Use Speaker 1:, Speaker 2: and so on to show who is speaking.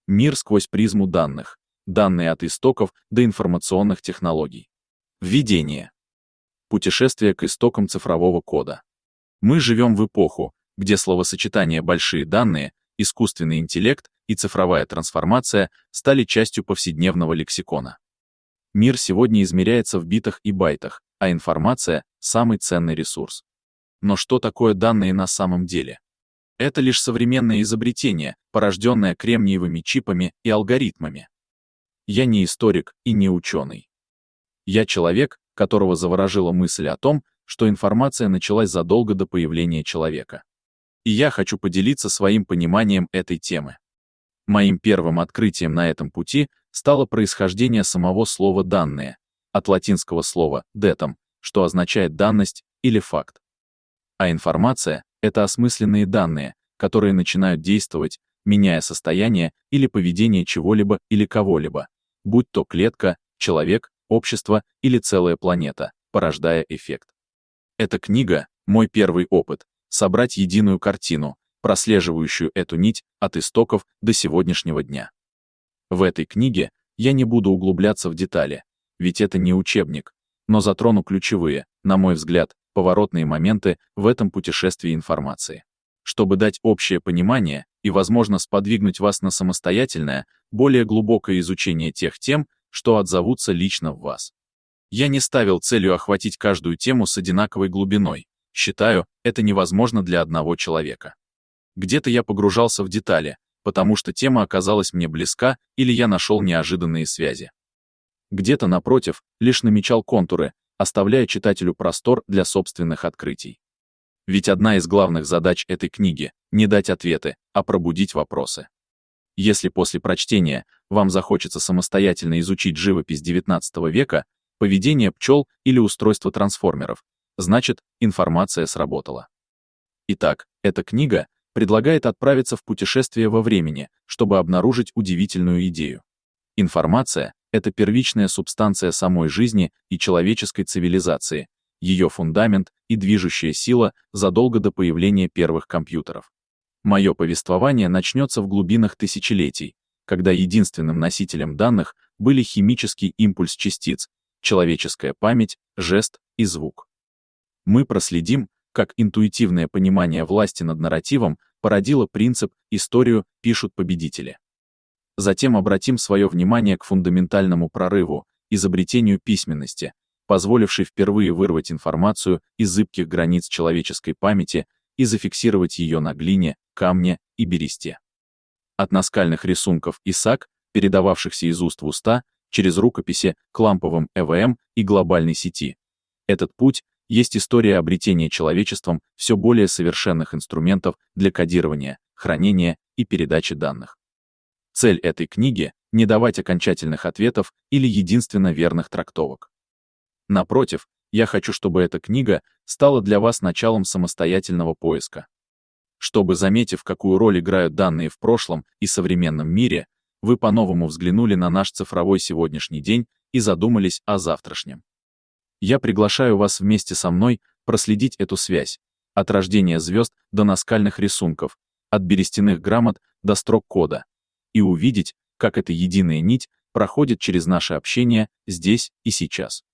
Speaker 1: Мир сквозь призму данных. Данные от истоков до информационных технологий. Введение. Путешествие к истокам цифрового кода. Мы живем в эпоху, где словосочетания «большие данные», «искусственный интеллект» и «цифровая трансформация» стали частью повседневного лексикона. Мир сегодня измеряется в битах и байтах, а информация — самый ценный ресурс. Но что такое данные на самом деле? Это лишь современное изобретение, порожденное кремниевыми чипами и алгоритмами. Я не историк и не ученый. Я человек, которого заворожила мысль о том, что информация началась задолго до появления человека. И я хочу поделиться своим пониманием этой темы. Моим первым открытием на этом пути стало происхождение самого слова «данные», от латинского слова «datum», что означает «данность» или «факт». А информация — это осмысленные данные, которые начинают действовать, меняя состояние или поведение чего-либо или кого-либо, будь то клетка, человек, общество или целая планета, порождая эффект. Эта книга — мой первый опыт — собрать единую картину, прослеживающую эту нить от истоков до сегодняшнего дня. В этой книге я не буду углубляться в детали, ведь это не учебник, но затрону ключевые, на мой взгляд, поворотные моменты в этом путешествии информации. Чтобы дать общее понимание и, возможно, сподвигнуть вас на самостоятельное, более глубокое изучение тех тем, что отзовутся лично в вас. Я не ставил целью охватить каждую тему с одинаковой глубиной. Считаю, это невозможно для одного человека. Где-то я погружался в детали, потому что тема оказалась мне близка или я нашел неожиданные связи. Где-то, напротив, лишь намечал контуры, оставляя читателю простор для собственных открытий. Ведь одна из главных задач этой книги — не дать ответы, а пробудить вопросы. Если после прочтения вам захочется самостоятельно изучить живопись XIX века, поведение пчел или устройство трансформеров, значит, информация сработала. Итак, эта книга предлагает отправиться в путешествие во времени, чтобы обнаружить удивительную идею. Информация — это первичная субстанция самой жизни и человеческой цивилизации, ее фундамент и движущая сила задолго до появления первых компьютеров. Мое повествование начнется в глубинах тысячелетий, когда единственным носителем данных были химический импульс частиц, человеческая память, жест и звук. Мы проследим, как интуитивное понимание власти над нарративом породило принцип «историю пишут победители». Затем обратим свое внимание к фундаментальному прорыву, изобретению письменности, позволившей впервые вырвать информацию из зыбких границ человеческой памяти и зафиксировать ее на глине, камне и бересте. От наскальных рисунков и саг, передававшихся из уст в уста, через рукописи к ламповым ЭВМ и глобальной сети. Этот путь есть история обретения человечеством все более совершенных инструментов для кодирования, хранения и передачи данных. Цель этой книги — не давать окончательных ответов или единственно верных трактовок. Напротив, я хочу, чтобы эта книга стала для вас началом самостоятельного поиска. Чтобы, заметив, какую роль играют данные в прошлом и современном мире, вы по-новому взглянули на наш цифровой сегодняшний день и задумались о завтрашнем. Я приглашаю вас вместе со мной проследить эту связь, от рождения звезд до наскальных рисунков, от берестяных грамот до строк кода, и увидеть, как эта единая нить проходит через наше общение здесь и сейчас.